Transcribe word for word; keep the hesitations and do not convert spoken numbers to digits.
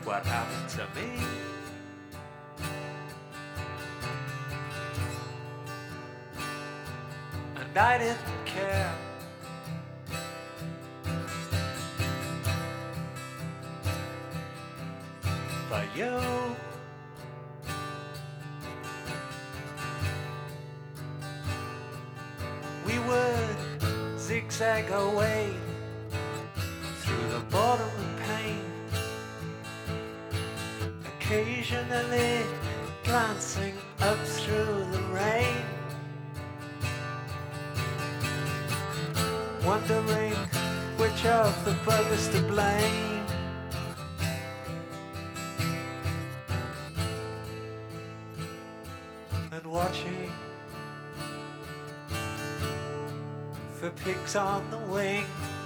what happened to me. And I didn't care. But you, we would zigzag our way through the bottom of pain, occasionally glancing up through the rain, wondering which of the buggers to blame. And watching for pigs on the wing.